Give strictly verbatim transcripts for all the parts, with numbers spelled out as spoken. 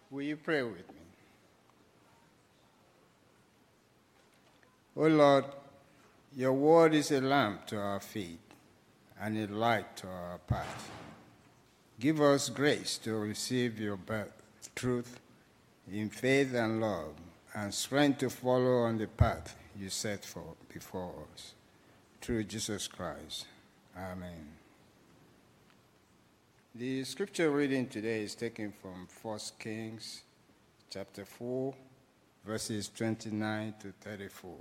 Will you pray with me? O Lord, your word is a lamp to our feet and a light to our path. Give us grace to receive your truth in faith and love, and strength to follow on the path you set for before us. Through Jesus Christ. Amen. The scripture reading today is taken from First Kings chapter four, verses twenty-nine to thirty-four.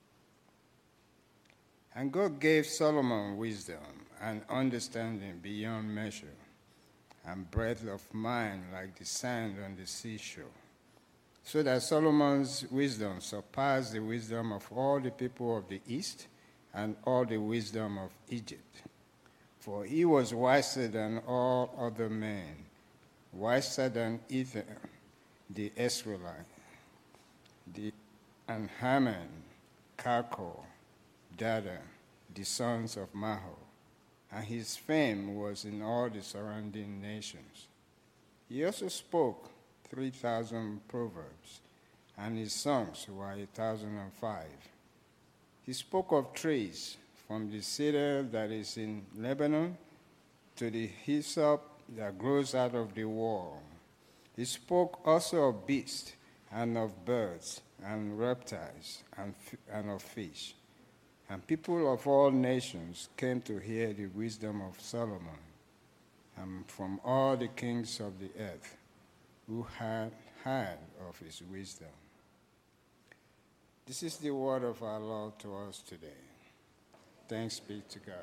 And God gave Solomon wisdom and understanding beyond measure, and breadth of mind like the sand on the seashore, so that Solomon's wisdom surpassed the wisdom of all the people of the East and all the wisdom of Egypt. For he was wiser than all other men, wiser than Ethan, the Israelite, the, and Haman, Calcol, Dada, the sons of Mahol, and his fame was in all the surrounding nations. He also spoke three thousand proverbs, and his songs were a thousand and five. He spoke of trees, from the cedar that is in Lebanon to the hyssop that grows out of the wall. He spoke also of beasts and of birds and reptiles and, and of fish. And people of all nations came to hear the wisdom of Solomon, and from all the kings of the earth who had heard of his wisdom. This is the word of our Lord to us today. Thanks be to God.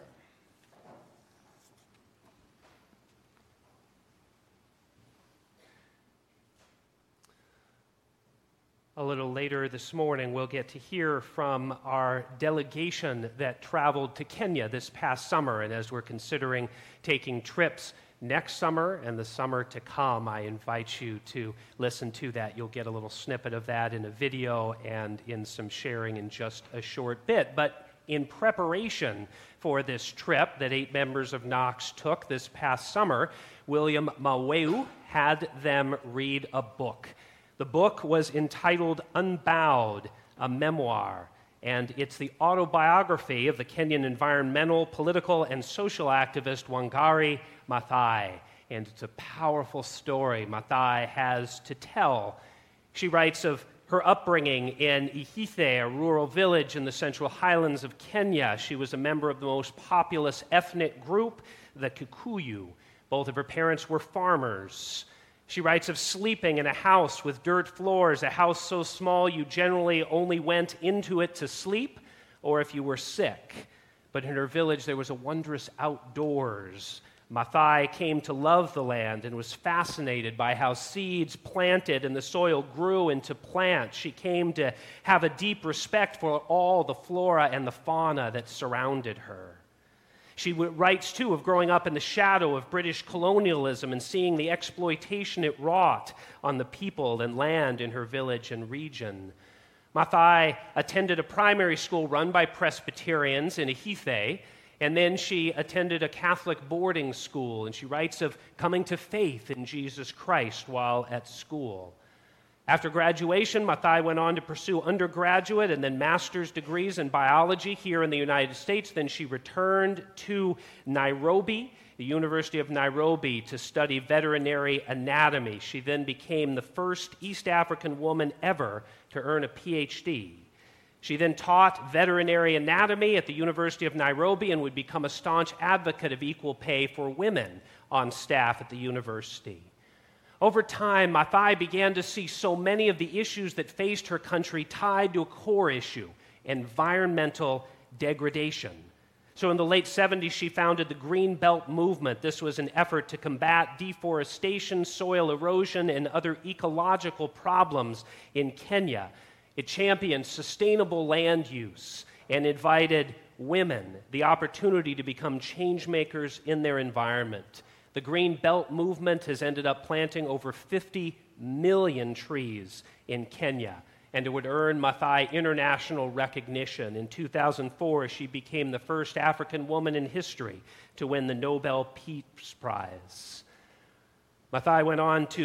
A little later this morning, we'll get to hear from our delegation that traveled to Kenya this past summer. And as we're considering taking trips next summer and the summer to come, I invite you to listen to that. You'll get a little snippet of that in a video and in some sharing in just a short bit. But in preparation for this trip that eight members of Knox took this past summer, William Maweu had them read a book. The book was entitled Unbowed, a Memoir, and it's the autobiography of the Kenyan environmental, political, and social activist Wangari Maathai. And it's a powerful story Maathai has to tell. She writes of her upbringing in Ihithe, a rural village in the Central Highlands of Kenya. She was a member of the most populous ethnic group, the Kikuyu. Both of her parents were farmers. She writes of sleeping in a house with dirt floors, a house so small you generally only went into it to sleep or if you were sick. But in her village there was a wondrous outdoors. Maathai came to love the land and was fascinated by how seeds planted in the soil grew into plants. She came to have a deep respect for all the flora and the fauna that surrounded her. She writes, too, of growing up in the shadow of British colonialism and seeing the exploitation it wrought on the people and land in her village and region. Maathai attended a primary school run by Presbyterians in Ihithe, and then she attended a Catholic boarding school, and she writes of coming to faith in Jesus Christ while at school. After graduation, Maathai went on to pursue undergraduate and then master's degrees in biology here in the United States. Then she returned to Nairobi, the University of Nairobi, to study veterinary anatomy. She then became the first East African woman ever to earn a P H D. She then taught veterinary anatomy at the University of Nairobi and would become a staunch advocate of equal pay for women on staff at the university. Over time, Maathai began to see so many of the issues that faced her country tied to a core issue, environmental degradation. So in the late seventies, she founded the Green Belt Movement. This was an effort to combat deforestation, soil erosion, and other ecological problems in Kenya. It championed sustainable land use and invited women the opportunity to become change makers in their environment. The Green Belt Movement has ended up planting over fifty million trees in Kenya, and it would earn Maathai international recognition. In two thousand four, she became the first African woman in history to win the Nobel Peace Prize. Maathai went on to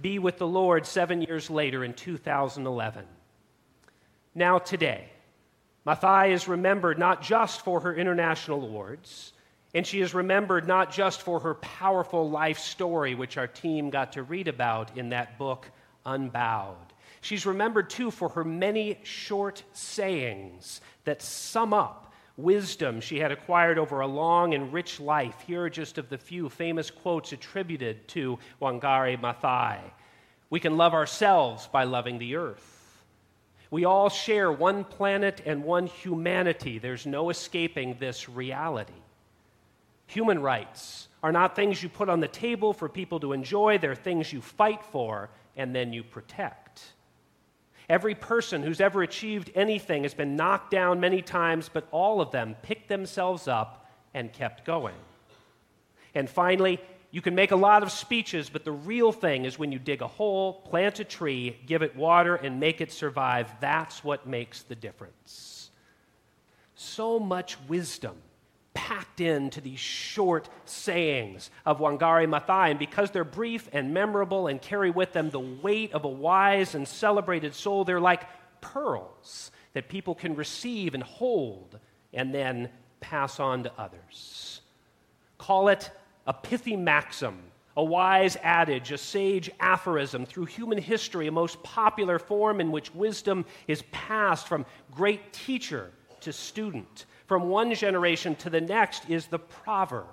be with the Lord seven years later in two thousand eleven. Now today, Mathai is remembered not just for her international awards, and she is remembered not just for her powerful life story, which our team got to read about in that book, Unbowed. She's remembered, too, for her many short sayings that sum up wisdom she had acquired over a long and rich life. Here are just of the few famous quotes attributed to Wangari Maathai. We can love ourselves by loving the earth. We all share one planet and one humanity. There's no escaping this reality. Human rights are not things you put on the table for people to enjoy. They're things you fight for and then you protect. Every person who's ever achieved anything has been knocked down many times, but all of them picked themselves up and kept going. And finally, you can make a lot of speeches, but the real thing is when you dig a hole, plant a tree, give it water, and make it survive. That's what makes the difference. So much wisdom packed into these short sayings of Wangari Maathai, and because they're brief and memorable and carry with them the weight of a wise and celebrated soul, they're like pearls that people can receive and hold and then pass on to others. Call it a pithy maxim, a wise adage, a sage aphorism. Through human history, a most popular form in which wisdom is passed from great teacher to student. From one generation to the next is the proverb.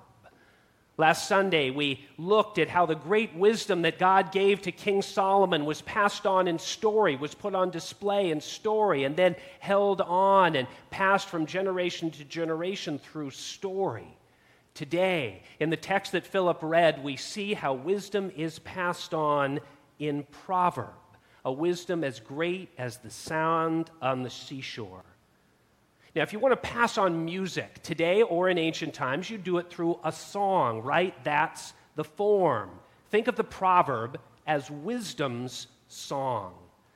Last Sunday, we looked at how the great wisdom that God gave to King Solomon was passed on in story, was put on display in story, and then held on and passed from generation to generation through story. Today, in the text that Philip read, we see how wisdom is passed on in proverb, a wisdom as great as the sound on the seashore. Now, if you want to pass on music today or in ancient times, you do it through a song, right? That's the form. Think of the proverb as wisdom's song.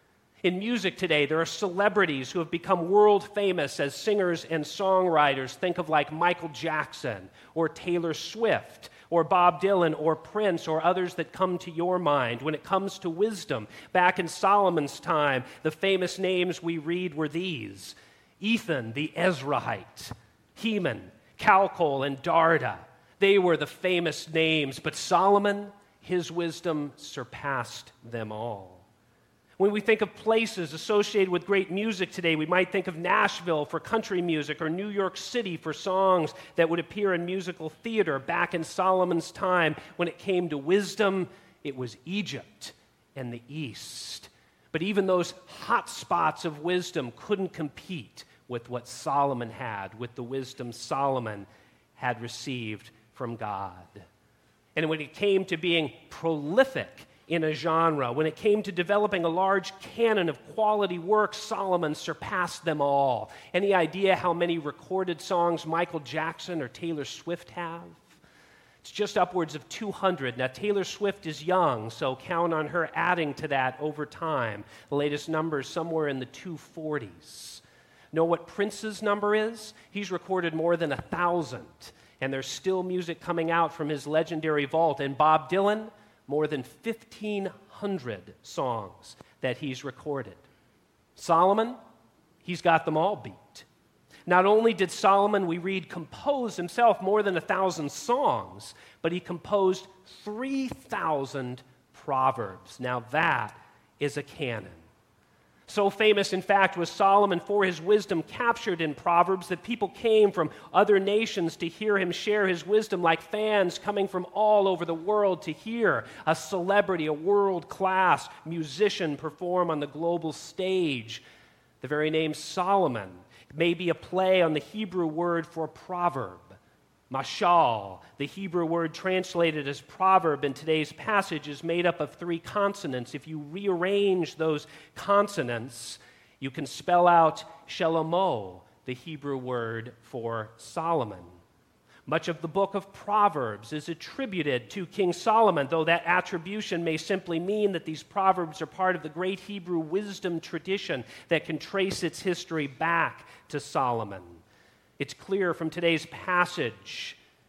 In music today, there are celebrities who have become world famous as singers and songwriters. Think of like Michael Jackson or Taylor Swift or Bob Dylan or Prince or others that come to your mind. When it comes to wisdom, back in Solomon's time, the famous names we read were these: Ethan the Ezrahite, Heman, Calcol, and Darda. They were the famous names, but Solomon, his wisdom surpassed them all. When we think of places associated with great music today, we might think of Nashville for country music or New York City for songs that would appear in musical theater. Back in Solomon's time, when it came to wisdom, it was Egypt and the East. But even those hot spots of wisdom couldn't compete with what Solomon had, with the wisdom Solomon had received from God. And when it came to being prolific in a genre, when it came to developing a large canon of quality works, Solomon surpassed them all. Any idea how many recorded songs Michael Jackson or Taylor Swift have? It's just upwards of two hundred. Now, Taylor Swift is young, so count on her adding to that over time. The latest number is somewhere in the two forties. Know what Prince's number is? He's recorded more than a thousand, and there's still music coming out from his legendary vault. And Bob Dylan, more than fifteen hundred songs that he's recorded. Solomon, he's got them all beat. Not only did Solomon, we read, compose himself more than a thousand songs, but he composed three thousand proverbs. Now that is a canon. So famous, in fact, was Solomon for his wisdom captured in Proverbs that people came from other nations to hear him share his wisdom, like fans coming from all over the world to hear a celebrity, a world-class musician perform on the global stage. The very name Solomon may be a play on the Hebrew word for proverb. Mashal, the Hebrew word translated as proverb in today's passage, is made up of three consonants. If you rearrange those consonants, you can spell out Shelomo, the Hebrew word for Solomon. Much of the book of Proverbs is attributed to King Solomon, though that attribution may simply mean that these proverbs are part of the great Hebrew wisdom tradition that can trace its history back to Solomon. It's clear from today's passage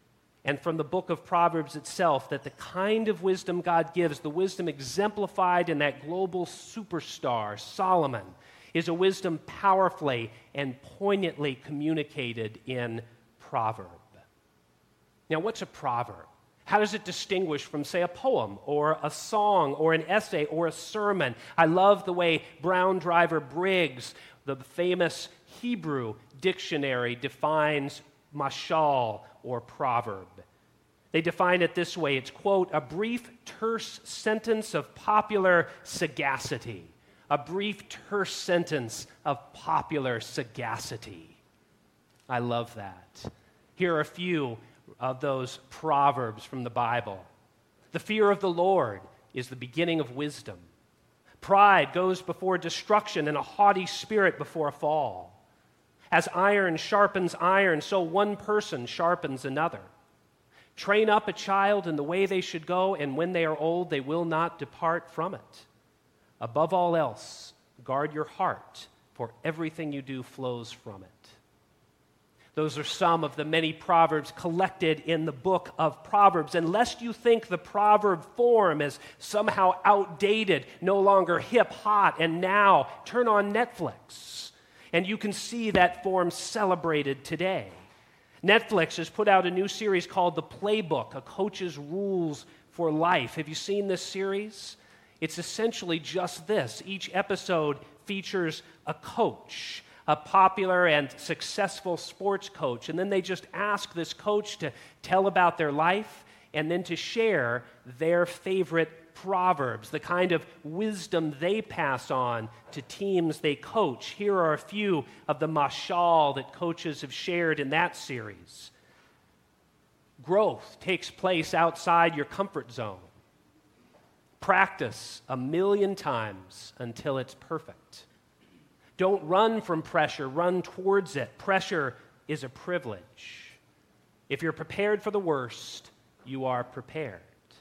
and from the book of Proverbs itself that the kind of wisdom God gives, the wisdom exemplified in that global superstar, Solomon, is a wisdom powerfully and poignantly communicated in proverb. Now, what's a proverb? How does it distinguish from, say, a poem or a song or an essay or a sermon? I love the way Brown Driver Briggs, the famous Hebrew dictionary, defines mashal, or proverb. They define it this way. It's, quote, a brief, terse sentence of popular sagacity. A brief, terse sentence of popular sagacity. I love that. Here are a few of those proverbs from the Bible. The fear of the Lord is the beginning of wisdom. Pride goes before destruction, and a haughty spirit before a fall. As iron sharpens iron, so one person sharpens another. Train up a child in the way they should go, and when they are old, they will not depart from it. Above all else, guard your heart, for everything you do flows from it. Those are some of the many proverbs collected in the book of Proverbs. And lest you think the proverb form is somehow outdated, no longer hip, hot, and now, turn on Netflix, and you can see that form celebrated today. Netflix has put out a new series called The Playbook, A Coach's Rules for Life. Have you seen this series? It's essentially just this. Each episode features a coach, a popular and successful sports coach, and then they just ask this coach to tell about their life and then to share their favorite proverbs, the kind of wisdom they pass on to teams they coach. Here are a few of the mashal that coaches have shared in that series. Growth takes place outside your comfort zone. Practice a million times until it's perfect. Don't run from pressure, run towards it. Pressure is a privilege. If you're prepared for the worst, you are prepared.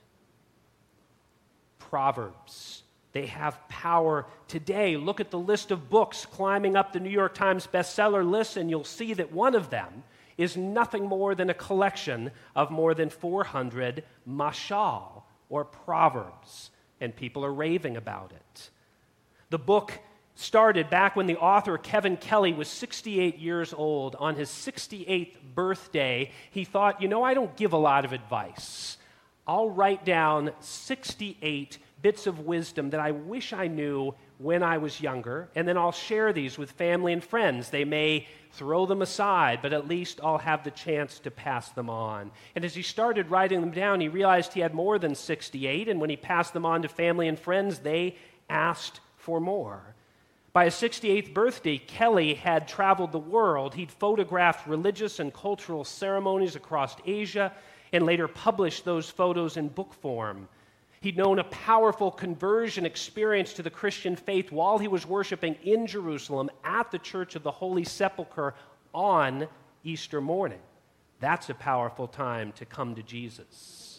Proverbs, they have power today. Look at the list of books climbing up the New York Times bestseller list, and you'll see that one of them is nothing more than a collection of more than four hundred mashal, or proverbs, and people are raving about it. The book started back when the author, Kevin Kelly, was sixty-eight years old. On his sixty-eighth birthday, he thought, you know, I don't give a lot of advice. I'll write down sixty-eight bits of wisdom that I wish I knew when I was younger, and then I'll share these with family and friends. They may throw them aside, but at least I'll have the chance to pass them on. And as he started writing them down, he realized he had more than sixty-eight, and when he passed them on to family and friends, they asked for more. By his sixty-eighth birthday, Kelly had traveled the world. He'd photographed religious and cultural ceremonies across Asia and later published those photos in book form. He'd known a powerful conversion experience to the Christian faith while he was worshiping in Jerusalem at the Church of the Holy Sepulchre on Easter morning. That's a powerful time to come to Jesus.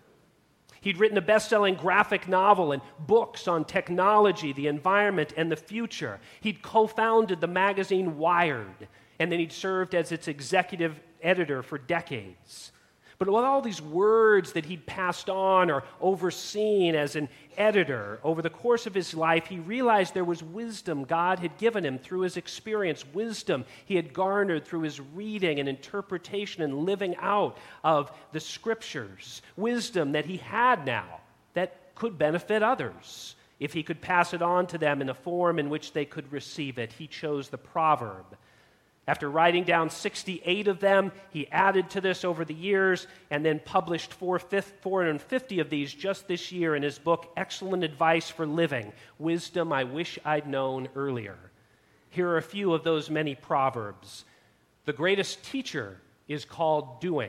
He'd written a best-selling graphic novel and books on technology, the environment, and the future. He'd co-founded the magazine Wired, and then he'd served as its executive editor for decades. But with all these words that he'd passed on or overseen as an editor over the course of his life, he realized there was wisdom God had given him through his experience, wisdom he had garnered through his reading and interpretation and living out of the Scriptures, wisdom that he had now that could benefit others if he could pass it on to them in a form in which they could receive it. He chose the proverb. After writing down sixty-eight of them, he added to this over the years and then published four hundred fifty of these just this year in his book, Excellent Advice for Living, Wisdom I Wish I'd Known Earlier. Here are a few of those many proverbs. The greatest teacher is called doing.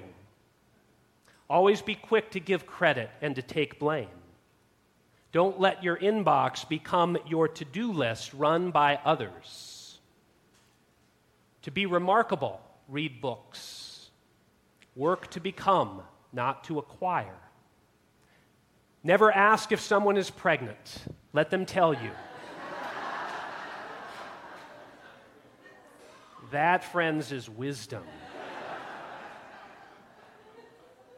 Always be quick to give credit and to take blame. Don't let your inbox become your to-do list run by others. To be remarkable, read books. Work to become, not to acquire. Never ask if someone is pregnant. Let them tell you. That, friends, is wisdom.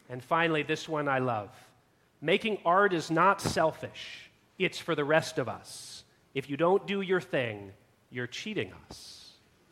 And finally, this one I love. Making art is not selfish. It's for the rest of us. If you don't do your thing, you're cheating us.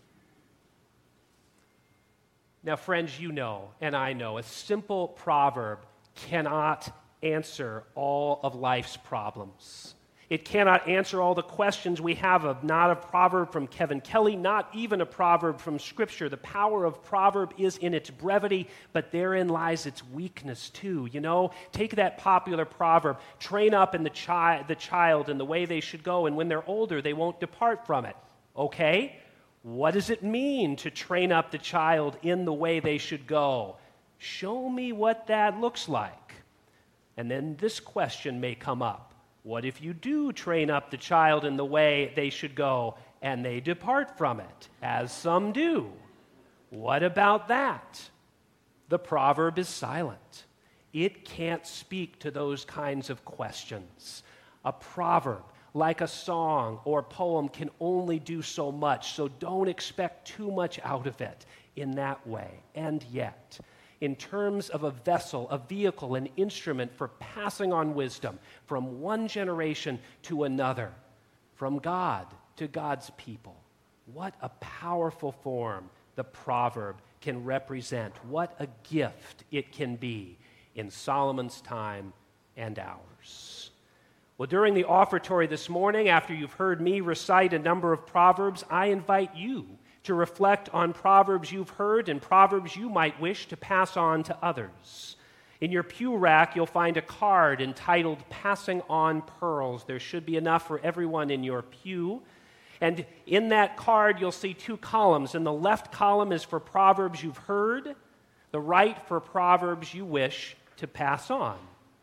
Now, friends, you know, and I know, a simple proverb cannot answer all of life's problems. It cannot answer all the questions we have of not a proverb from Kevin Kelly, not even a proverb from Scripture. The power of proverb is in its brevity, but therein lies its weakness too. You know, take that popular proverb, train up in the, chi- the child in the way they should go, and when they're older, they won't depart from it. Okay, what does it mean to train up the child in the way they should go? Show me what that looks like. And then this question may come up. What if you do train up the child in the way they should go and they depart from it, as some do? What about that? The proverb is silent. It can't speak to those kinds of questions. A proverb, like a song or poem, can only do so much, so don't expect too much out of it in that way. And yet, in terms of a vessel, a vehicle, an instrument for passing on wisdom from one generation to another, from God to God's people. What a powerful form the proverb can represent. What a gift it can be in Solomon's time and ours. Well, during the offertory this morning, after you've heard me recite a number of proverbs, I invite you to reflect on proverbs you've heard and proverbs you might wish to pass on to others. In your pew rack, you'll find a card entitled Passing on Pearls. There should be enough for everyone in your pew. And in that card, you'll see two columns. And the left column is for proverbs you've heard, the right for proverbs you wish to pass on.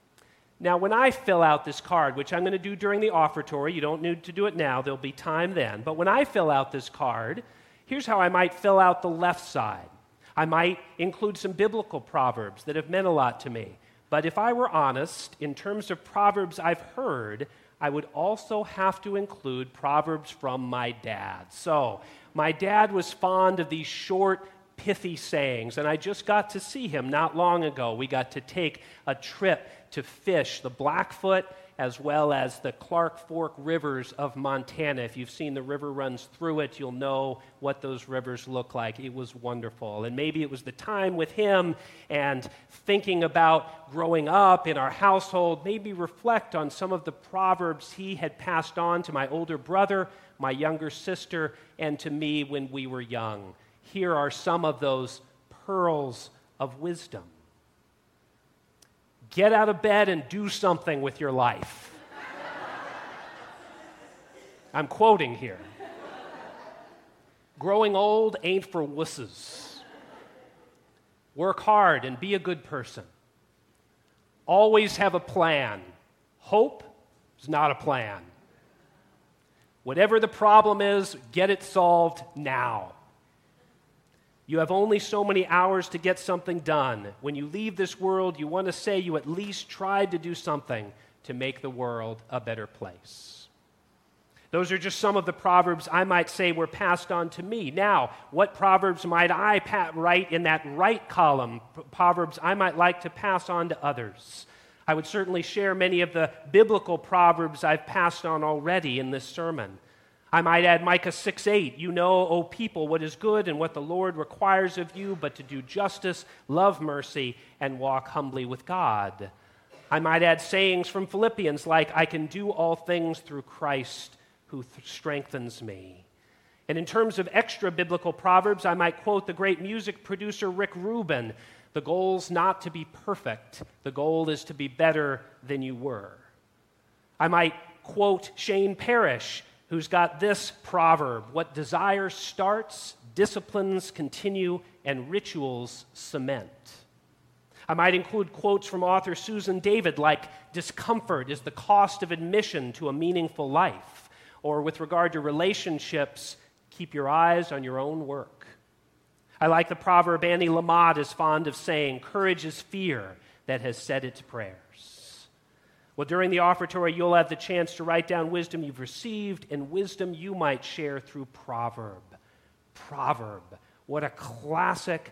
Now, when I fill out this card, which I'm going to do during the offertory, you don't need to do it now, there'll be time then. But when I fill out this card, here's how I might fill out the left side. I might include some biblical proverbs that have meant a lot to me. But if I were honest, in terms of proverbs I've heard, I would also have to include proverbs from my dad. So, my dad was fond of these short, pithy sayings, and I just got to see him not long ago. We got to take a trip to fish the Blackfoot as well as the Clark Fork rivers of Montana. If you've seen the river runs through it, you'll know what those rivers look like. It was wonderful. And maybe it was the time with him and thinking about growing up in our household, maybe reflect on some of the proverbs he had passed on to my older brother, my younger sister, and to me when we were young. Here are some of those pearls of wisdom. Get out of bed and do something with your life. I'm quoting here. Growing old ain't for wusses. Work hard and be a good person. Always have a plan. Hope is not a plan. Whatever the problem is, get it solved now. You have only so many hours to get something done. When you leave this world, you want to say you at least tried to do something to make the world a better place. Those are just some of the proverbs I might say were passed on to me. Now, what proverbs might I pa- write in that right column? P- proverbs I might like to pass on to others. I would certainly share many of the biblical proverbs I've passed on already in this sermon. I might add Micah six eight, you know, O people, what is good and what the Lord requires of you, but to do justice, love mercy, and walk humbly with God. I might add sayings from Philippians like, I can do all things through Christ who th- strengthens me. And in terms of extra biblical proverbs, I might quote the great music producer Rick Rubin, the goal's not to be perfect, the goal is to be better than you were. I might quote Shane Parrish, who's got this proverb, what desire starts, disciplines continue, and rituals cement. I might include quotes from author Susan David like, discomfort is the cost of admission to a meaningful life, or with regard to relationships, keep your eyes on your own work. I like the proverb Annie Lamott is fond of saying, courage is fear that has said its prayers. Well, during the offertory, you'll have the chance to write down wisdom you've received and wisdom you might share through proverb. Proverb. What a classic,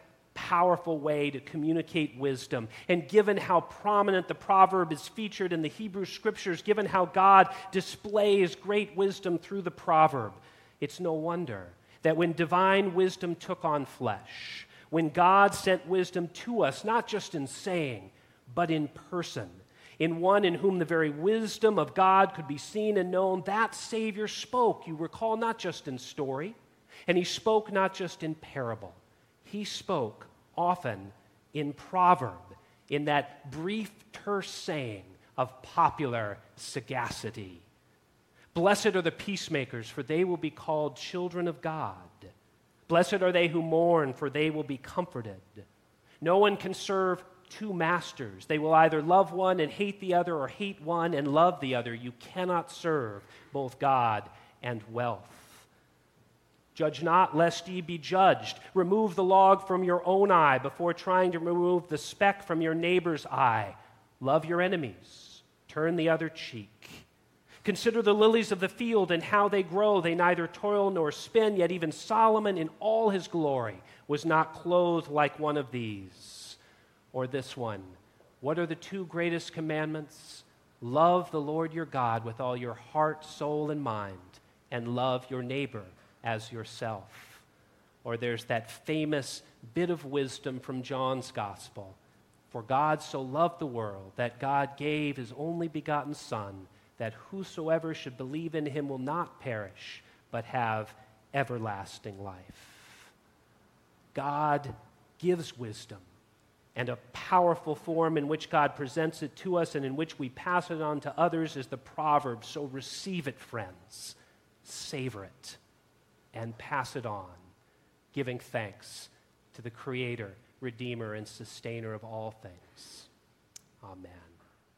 powerful way to communicate wisdom. And given how prominent the proverb is featured in the Hebrew Scriptures, given how God displays great wisdom through the proverb, it's no wonder that when divine wisdom took on flesh, when God sent wisdom to us, not just in saying, but in person, in one in whom the very wisdom of God could be seen and known, that Savior spoke, you recall, not just in story, and he spoke not just in parable. He spoke often in proverb, in that brief, terse saying of popular sagacity. Blessed are the peacemakers, for they will be called children of God. Blessed are they who mourn, for they will be comforted. No one can serve two masters. They will either love one and hate the other, or hate one and love the other. You cannot serve both God and wealth. Judge not, lest ye be judged. Remove the log from your own eye before trying to remove the speck from your neighbor's eye. Love your enemies. Turn the other cheek. Consider the lilies of the field and how they grow. They neither toil nor spin, yet even Solomon in all his glory was not clothed like one of these. Or this one, what are the two greatest commandments? Love the Lord your God with all your heart, soul, and mind, and love your neighbor as yourself. Or there's that famous bit of wisdom from John's Gospel. For God so loved the world that God gave his only begotten Son, that whosoever should believe in him will not perish, but have everlasting life. God gives wisdom, and a powerful form in which God presents it to us and in which we pass it on to others is the proverb. So receive it, friends. Savor it and pass it on, giving thanks to the Creator, Redeemer, and Sustainer of all things. Amen.